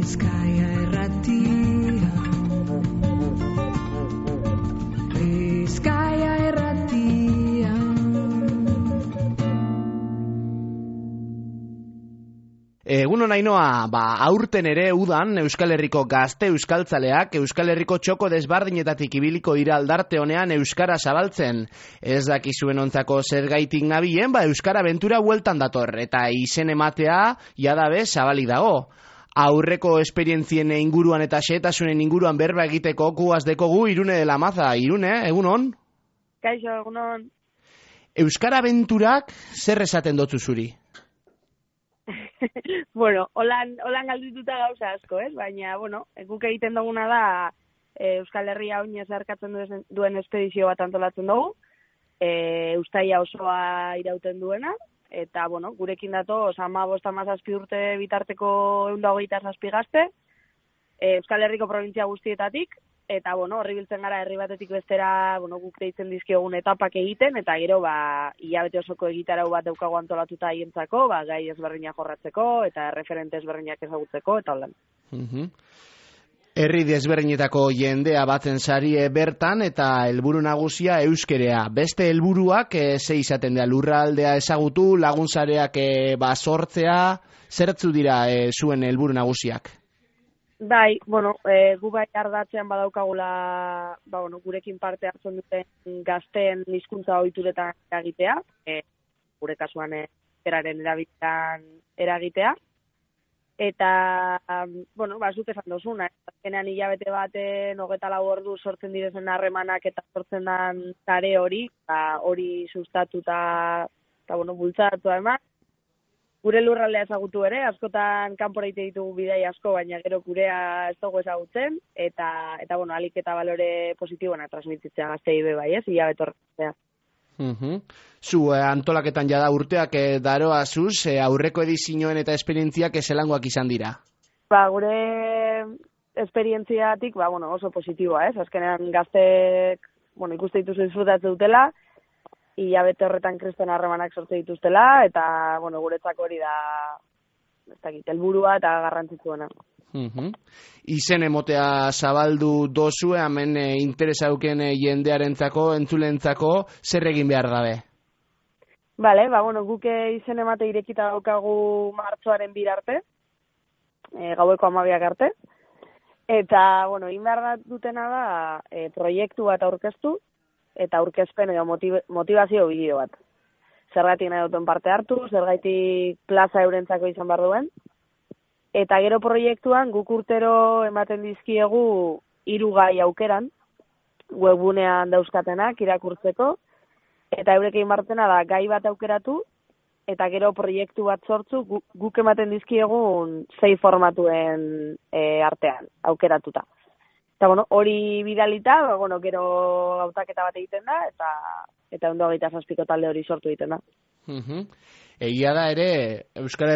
Bizkaia Irratia. Bizkaia Irratia. Egunon Ainoa, aurten ere udan Euskal Herriko gazte euskaltzaleak Euskal Herriko txoko desbardinetatik ibiliko dira aldarte honean euskara zabaltzen. Ez dakizuen ontzako zergaitik nabilen, euskara abentura bueltan dator eta izen ematea jadabe zabalik dago. Aurreko esperientzien inguruan eta xehetasunen inguruan berba egiteko guaz dekogu Irune de la Maza. Irune, egunon? Kaixo, egunon. Euskara abenturak zer esaten dotzu zuri? Bueno, holan galdituta gauza asko, ez? Baina, bueno, guk egiten duguna da Euskal Herria oinez zeharkatzen duen espedizio bat antolatzen dugu, Uztaila osoa irauten duena, eta, bueno, gurekin datoz 15-17 urte bitarteko 127 gazte, Euskal Herriko provintzia guztietatik, eta, bueno, horri biltzen gara herri batetik bestera, bueno, guk deitzen dizkiogun etapak egiten, eta gero, hilabete osoko egitarau bat daukago antolatuta haientzako, gai ezberdinak jorratzeko, eta referente ezberdinak ezagutzeko, eta holan. Herri desberdinetako jendea batzen sarie bertan, eta helburu nagusia euskerea. Beste helburuak ze izaten da, lurraldea ezagutu, lagunsareak sortzea, zertzu dira zuen helburu nagusiak? Bai, bueno, gu bai ardatzean badaukagula, gurekin parte hartzen duten gazteen hizkuntza ohituretan eragitea, gure kasuan euskararen erabiltzen eragitea, eta, zuk esan dozuna, azkenean hilabete baten 24 ordu sortzen direzen harremanak eta sortzen den sare hori, hori sustatuta, bultzatu eman, gure lurraldea ezagutu ere, askotan kanpora ite ditugu bidai asko, baina gero gurea ez dugu ezagutzen, eta alik eta balore positiboena transmititzea gaztei be bai, ez, hilabete horretzea. Zu antolaketan jada urteak daroazuz, aurreko edizioen eta esperientziak zelangoak izan dira? Gure esperientziatik, oso positiboa, ez, azkenean gaztek, ikuste dituzu disfrutatzen dutela, hilabete horretan kriston harremanak sortze dituztela, eta, guretzako hori da, ez dakit, helburua eta garrantzitsuena. Izen emotea zabaldu dozu, hemen interesa auken jendearentzako, entzulentzako, zer egin behar dabe? Bale, guk izen emate irekita daukagu martxoaren 2 arte, gaueko 12 arte, eta, egin behar dutena da, proiektu bat aurkeztu, eta aurkezpen edo motivazio bideo bat. Zergatik nahi duten parte hartu, zergatik plaza eurentzako izan behar duen. Eta gero proiektuan guk urtero ematen dizkiegu 3 gai aukeran, webgunean dauzkatenak irakurtzeko, eta eurekin martena da gai bat aukeratu, eta gero proiektu bat sortzu guk ematen dizkiegun 6 formatuen artean aukeratuta. Eta, hori bidalita, gero hautaketa bat egiten da, eta 127ko talde hori sortu egiten da. Egia da ere, Euskal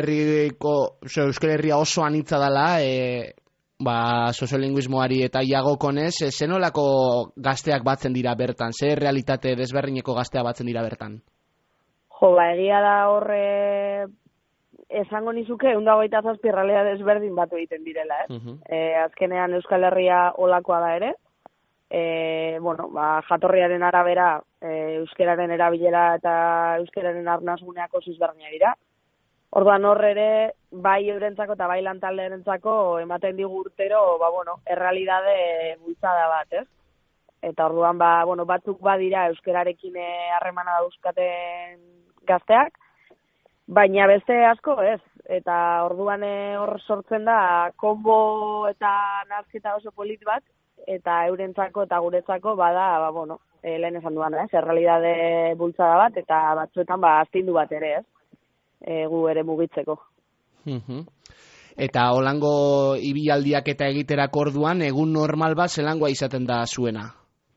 Herria oso anitza dela, soziolinguismoari eta jagokonez, zenolako gazteak batzen dira bertan? Ze realitate desberdineko gazteak batzen dira bertan? Egia da horre, esango nizuke, 127 realidad desberdin batu egiten direla, azkenean Euskal Herria olakoa da ere, jatorriaren arabera euskeraren erabilera eta euskeraren arnasguneak oso ezberdinak dira. Orduan horre ere, bai eurentzako eta bai lantaldearentzako ematen digu urtero, errealidade bultzada bat, ez? Eta orduan, batzuk badira euskerarekin harremana dauzkaten gazteak, baina beste asko ez, eta orduan hor sortzen da konbo eta nazketa oso polit bat, eta eurentzako eta guretzako bada, lehen esan duan, errealidade bultzada bat, eta batzuetan astindu bat ere, ez, gu ere mugitzeko. Eta holango ibilaldiak eta egiterako orduan, egun normal bat zelangoa izaten da zuena?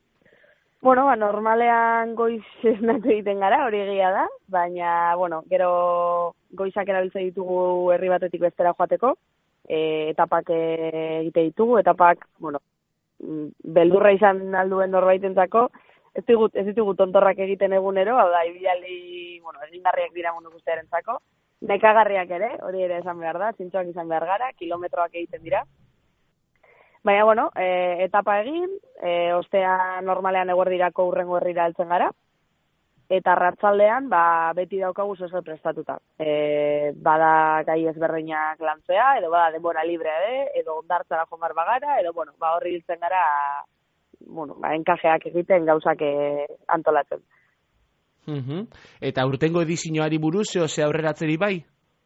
Normalean goiz esnatu egiten gara, hori egia da, baina, gero goizak erabiltzen ditugu herri batetik bestera joateko, etapak egite ditugu, etapak, beldurra izan alduen norbaitentzako, ez ditugu tontorrak egiten egunero, hau da, ibilaldi, egingarriak dira mundu guztiarentzako, nekagarriak ere, hori ere esan behar da, zintzoak izan behar gara, kilometroak egiten dira. Baina, bueno, etapa egin, ostea normalean eguerdirako urrengo herrira heltzen gara, eta arratsaldean beti daukagu zozer prestatuta. Bada gai ezberdinak lantzea, edo bada denbora libre edo ondartzara joan behar bagara, edo horri hiltzen gara, enkajeak egiten gauzak antolatzen. Eta urtengo edizioari buruz, ze aurreratzeri bai?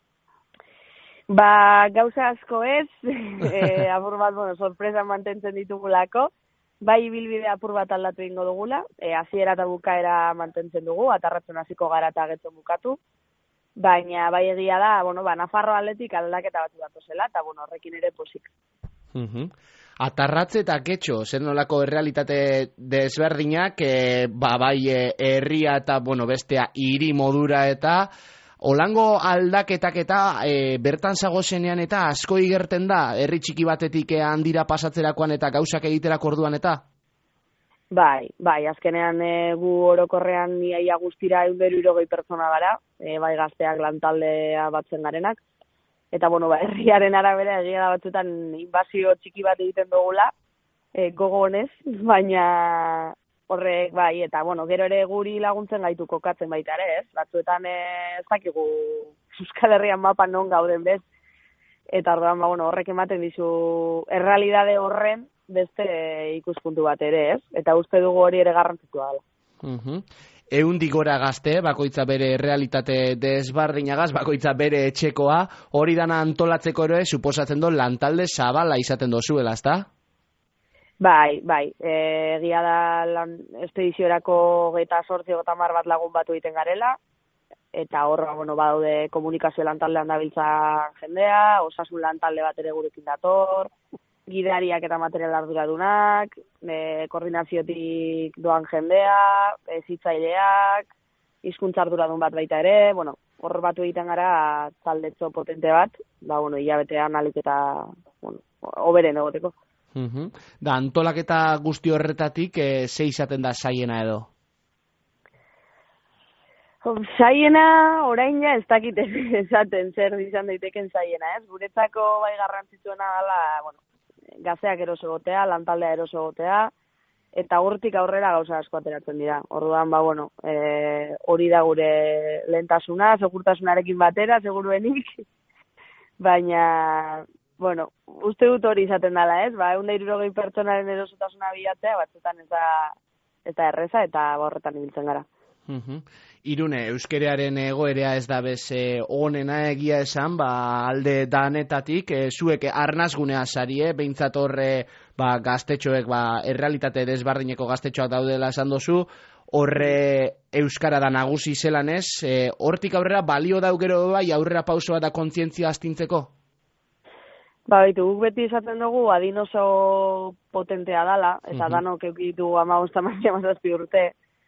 Gauza asko ez, apur bat, sorpresa mantentzen ditugulako, bai ibilbide apur bat aldatu egingo dugula, hasiera eta bukaera mantentzen dugu, atarratzen hasiko gara eta getzen bukatu, baina bai egia da, Nafarroa aldetik aldaketa batu datozela, eta horrekin ere posik. Atarratze eta getxo, zer nolako errealitate desberdinak, bai herria eta bestea hiri modura eta Olango aldaketak eta bertan zagozenean eta asko igerten da, herri txiki batetik handira pasatzerakoan eta gauzak egiterako orduan eta? Bai, azkenean gu orokorrean iaia guztira 160 pertsona gara, bai gazteak lantaldea batzen garenak, eta herriaren arabera egia da batzuetan inbasio txiki bat egiten dugula, gogo honez, baina horrek bai, eta gero ere guri laguntzen gaitu kokatzen baita ere, ez? Batzuetan ez dakigu Euskal Herrian mapan non gauden bez, eta orduan horrek ematen dizu errealidade horren beste ikuspuntu bat ere, ez? Eta uste dugu hori ere garrantzitsua dela. 100 gora gazte, bakoitza bere realitate desbardinagaz, bakoitza bere etxekoa, hori dana antolatzeko ere, suposatzen do lantalde zabala izaten dozuela, ezta? Bai, egia da espediziorako 28-30 bat lagun batu egiten garela, eta horra, badaude komunikazio lantaldean dabiltza jendea, osasun lantalde bat ere gurekin dator, gidariak eta material arduradunak, koordinaziotik doan jendea, hezitzaileak, hizkuntza arduradun bat baita ere, hor batu egiten gara taldetxo potente bat, hilabetean alik eta, hoberen egoteko. Da, antolaketa guzti horretatik, ze izaten da saiena edo? Saiena, orain ja, ez dakit esaten zer izan daiteken saiena, ez? Guretzako bai garrantzitsuena dela, gazeak eroso egotea, lantaldea eroso egotea, eta hortik aurrera gauza asko ateratzen dira. Orduan, hori da gure lehentasuna, segurtasunarekin batera, seguruenik, baina, uste dut hori izaten dela, ez? 160 pertsonaren erosotasuna bilatzea, batzutan ez da erreza, eta horretan ibiltzen gara. Irune, euskerearen egoerea ez da bez onena egia esan, alde danetatik, zuek arnazgunea sarie, behintzat horre gaztetxoek, errealitate desbardineko gaztetxoak daudela esan dozu, horre euskara da nagusi zelan ez, hortik aurrera balio daugero bai, aurrera pausoa da kontzientzia astintzeko? Guk beti izaten dugu adin oso potentea dala, eta danok eukitu 15-17 urte,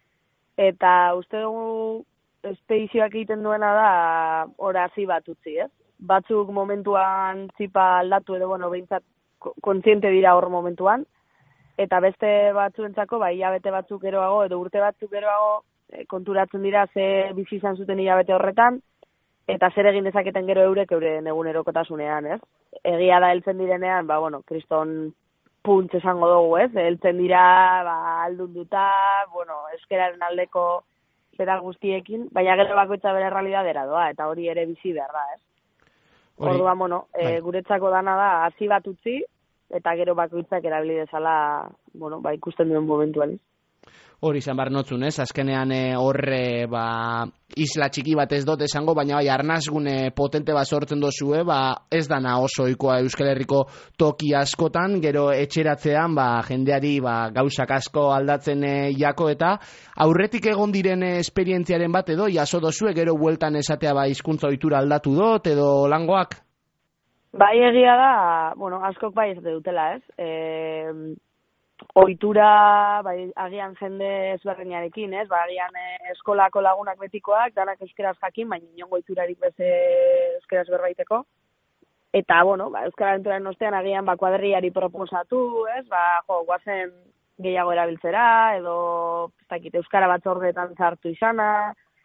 eta uste dugu espedizioak egiten duena da horazi bat utzi, ez? Batzuk momentuan txipa aldatu edo, behintzat kontziente dira hor momentuan, eta beste batzuentzako, hilabete batzuk geroago edo urte batzuk geroago konturatzen dira ze bizi izan zuten hilabete horretan, eta zer egin dezaketen gero eurek euren egunerokotasunean, ez? Egia da heltzen direnean, kriston puntz esango dugu, ez? Heltzen dira, aldunduta, euskeraren aldeko zera guztiekin, baina gero bakoitza bere realidadera doa, eta hori ere bizi behar da, ez? Orduan, guretzako dana da, hasi bat utzi, eta gero bakoitzak erabili dezala, ikusten duen momentuan, ez? Hori izan behar notzun, ez? Azkenean horre, isla txiki bat ez dut esango, baina arnazgune potente bat sortzen dozue, ez dana oso ohikoa Euskal Herriko toki askotan, gero etxeratzean, jendeari gauzak asko aldatzen jako, eta aurretik egon diren esperientziaren bat edo, jaso dozue, gero bueltan esatea hizkuntza ohitura aldatu dut, edo langoak? Bai egia da, askok bai ez dutela, ez? Ohitura, agian jende ezberdinarekin, ez? Agian eskolako lagunak betikoak, danak euskeraz jakin, baina inongo ohiturarik beste euskeraz berbaiteko. Eta, euskara abenturaren ostean agian kuadriari proposatu, ez? Guazen gehiago erabiltzera, edo, euskara batzordeetan sartu izana,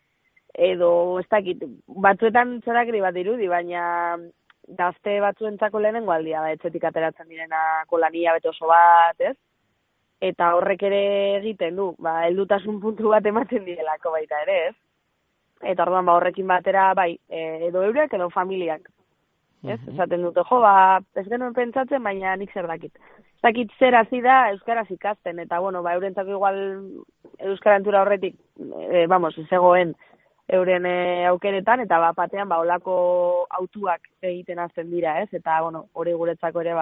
edo ez dakit, batzuetan txorakeri bat dirudi, baina gazte batzuentzako lehenengo aldia da, etxetik ateratzen direnako lania bete oso bat, ez? Eta horrek ere egiten du, heldutasun puntu bat ematen direlako baita ere, ez? Eta orduan horrekin batera, bai, edo eurek edo familiak, ez? Esaten dute, ez genuen pentsatzen, baina nik zer dakit. Ez dakit zer hasi da euskaraz ikasten, eta eurentzako igual euskarantura horretik, zegoen euren aukeretan, eta batean olako autuak egiten azten dira, ez? Eta, hori guretzako ere,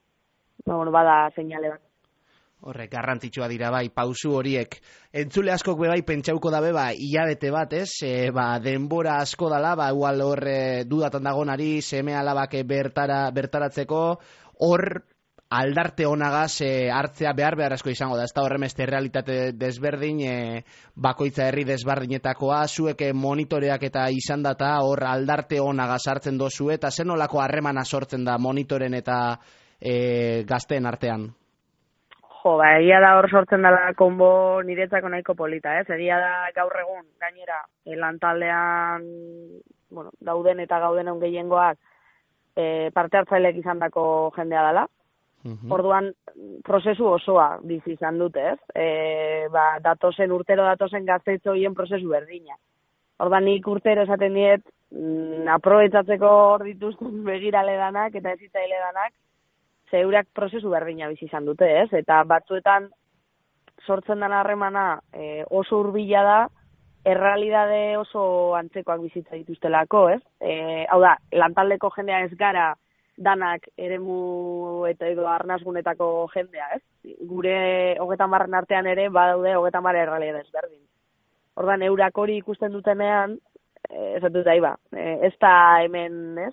bada seinale bat. Horrek, garrantzitsua dira bai, pausu horiek. Entzule askok bai pentsauko dabe, hilabete bat, ez? Denbora asko dala, igual hor dudatan dagonari, seme alabak bertaratzeko, hor aldarte honagaz hartzea behar asko izango da. Ez da horremeste realitate desberdin, bakoitza herri desberdinetakoa, zuek monitoreak eta izan data, hor aldarte honagaz hartzen dozu, eta zen olako harremana sortzen da monitoren eta gazteen artean? Egia da hor sortzen dela konbo niretzako nahiko polita, ez? Egia da gaur egun, gainera, lantaldean, dauden eta gauden gehiengoak parte hartzaileek izan dako jendea dela. Orduan, prozesu osoa bizi izan dute, ez? Urtero datozen gazteitzo hien prozesu berdina. Orduan, nik urtero esaten diet, aprobetxatzeko hor dituzten begirale danak eta ezitzaile danak, zeurak prozesu berdina bizi izan dute, ez? Eta batzuetan sortzen den harremana oso hurbila da, errealidade oso antzekoak bizitza dituztelako, ez? Hau da, lantaldeko jendea ez gara danak eremu eta edo arnazgunetako jendea, ez? Gure 30 artean ere badaude 30 errealidade ezberdin. Ordan eurak hori ikusten dutenean, esatut da, ez da hemen, ez?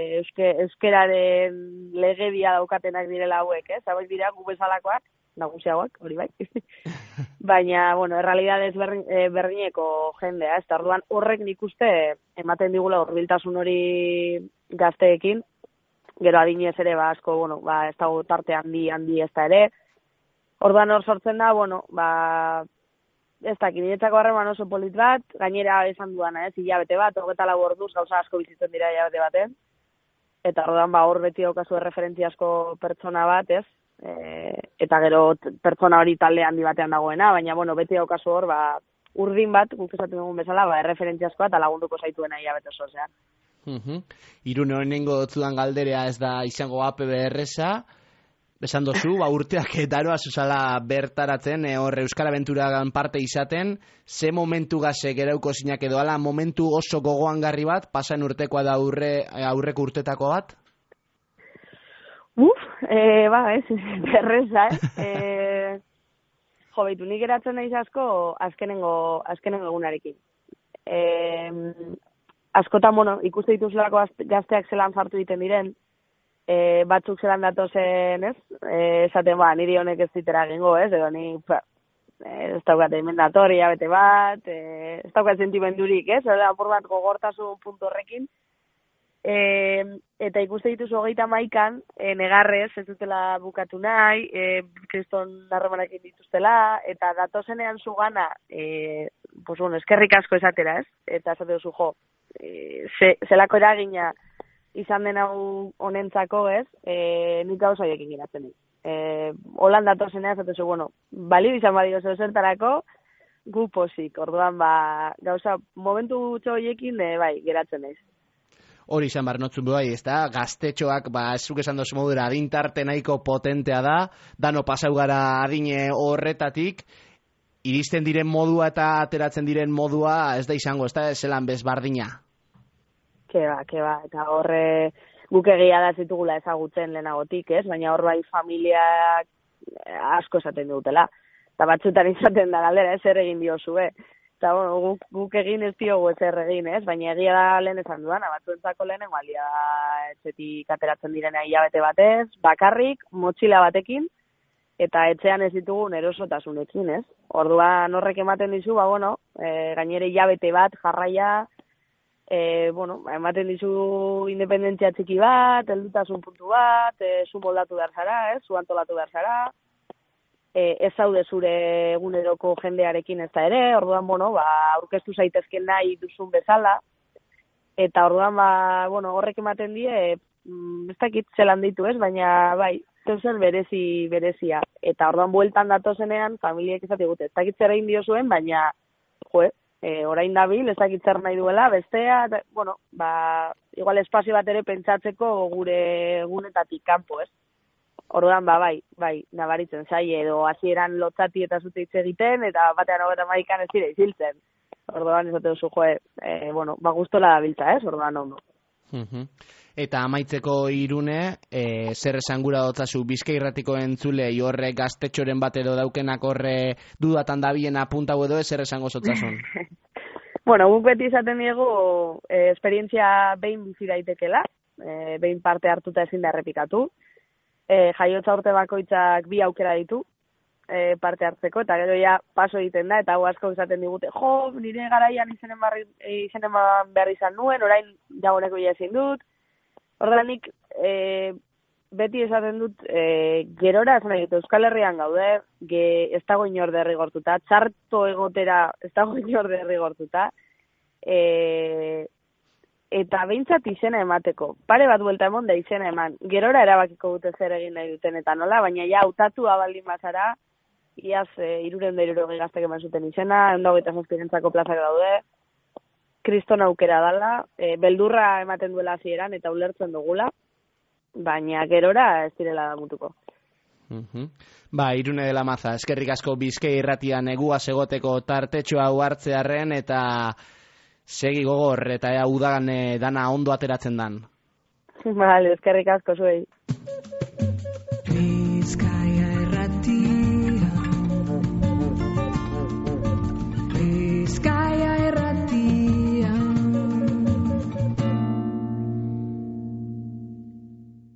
Euskeraren legedia daukatenak direla hauek, ez? Hauek dira gu bezalakoak, nagusiagoak, hori bai. Baina, errealidade berdineko jendea, ez? Orduan horrek nik uste ematen digula hurbiltasun hori gazteekin, gero adinez ere, asko, ez dago tarte handi ez da ere. Orduan hor sortzen da, ez dakit, niretzako harreman oso polit bat, gainera esan duana, ez, hilabete bat, 24 orduz, gauza asko bizitzen dira hilabete baten, eta orduan hor beti daukazu erreferentziasko pertsona bat, ez, eta gero pertsona hori talde handi batean dagoena, baina, beti daukazu hor, urdin bat, guk esaten dugun bezala, erreferentziaskoa eta lagunduko zaituena hilabete oso, zean. Irune honengo dotzudan galderea ez da izango APB-erreza, esan dozu, urteak daroa zuzala bertaratzen, hor Euskal Abenturagan parte izaten, ze momentu gaze gerauko zinak edo ala, momentu oso gogoangarri bat, pasan urtekoa da aurreko urtetako bat? Berreza, beitu, nik eratzen naiz asko azkenengo egunarekin. Askotan, ikuste dituzulako gazteak zelan sartu egiten diren, batzuk zelan datozen, ez? Esaten, niri honek ez ditera egingo, ez? Edo ni, ez daukat emendatoria bete bat, ez daukat sentimendurik, ez? Edo apur bat gogortasun puntu horrekin. Eta ikuste dituzu 31an, negarrez, ez dutela bukatu nahi, kriston harremanekin dituztela, eta datozenean zugana, eskerrik asko esatera, ez? Eta esate duzu, zelako eragina izan den hau honentzako, ez, nik gauza horiekin geratzen egin. Holan datozenea, zatezu, balio izan badio zertarako, gu posik, orduan, gauza, momentu horiekin, geratzen egin. Hori izan barnotzun bai, ez da, gaztetxoak, zuk esan dozu modura, adintarte nahiko potentea da, dano pasau gara adine horretatik, iristen diren modua eta ateratzen diren modua, ez da izango, ez da, zelan bezbardina. Keba, eta horre guk egia da zitugula ezagutzen lehenagotik, ez? Baina hor bai familiak asko esaten dutela. Eta batzutan izaten da galdera, ez egin diozue. Eta guk egin ez diogu ez egin, ez? Baina egia da lehen esan duana, batzuentzako lehenengo aldia etxetik ateratzen direna hilabete batez, bakarrik, motxila batekin, eta etxean ez ditugun erosotasunekin, ez? Orduan horrek ematen dizu, gainere hilabete bat, jarraia, ematen dizu independentzia txiki bat, heldutasun puntu bat, zu moldatu behar zara, zu antolatu behar zara, ez zaude zure eguneroko jendearekin ez da ere, orduan, bueno, aurkeztu zaitezken nahi duzun bezala, eta orduan, horrek ematen die, ez dakit zelan ditu ez, baina bai, zer berezia. Eta orduan bueltan datozenean, familiek ez digute, ez dakit zer egin diozuen, baina, orain dabil, ez dakit zer nahi duela, bestea, igual espazio bat ere pentsatzeko gure egunetatik kanpo, ez? Orduan, bai, nabaritzen zaie, edo hasieran lotzati eta zute hitz egiten, eta batean 30 ez dira iziltzen. Orduan, ez duzu, gustola da biltza, ez? Orduan, ondo. Eta amaitzeko Irune, zer esan gura dotzazu Bizkai Irratiko entzulei horre gaztetxoren bat edo daukenak horre dudatan dabien apuntau edo zer esango zotzasun? Guk beti izaten diegu esperientzia behin bizi daitekela, behin parte hartuta ezin da errepikatu. Jaiotza urte bakoitzak 2 aukera ditu parte hartzeko, eta gero ja paso egiten da, eta hau asko izaten digute, nire garaian izenen behar izan nuen, orain jagoneko ezin dut. Ordanik, beti esaten dut, gerora esan egite, Euskal Herrian gaude, ez dago inor derrigortuta, txarto egotera ez dago inor derrigortuta, eta behintzat izena emateko. Pare bat buelta emon da izena eman. Gerora erabakiko dute zer egin nahi duten eta nola, baina ja hautatua baldin bazara, iaz 360 gaztek eman zuten izena, 127 plazak daude, kriston aukera dala, beldurra ematen duela hasieran eta ulertzen dugula, baina gerora ez direla damutuko. Irune de la Maza, eskerrik asko Bizkai Irratian egua segoteko tartetxo hau hartzearren eta segi gogor eta udan dana ondo ateratzen dan. Vale, eskerrik asko zuei.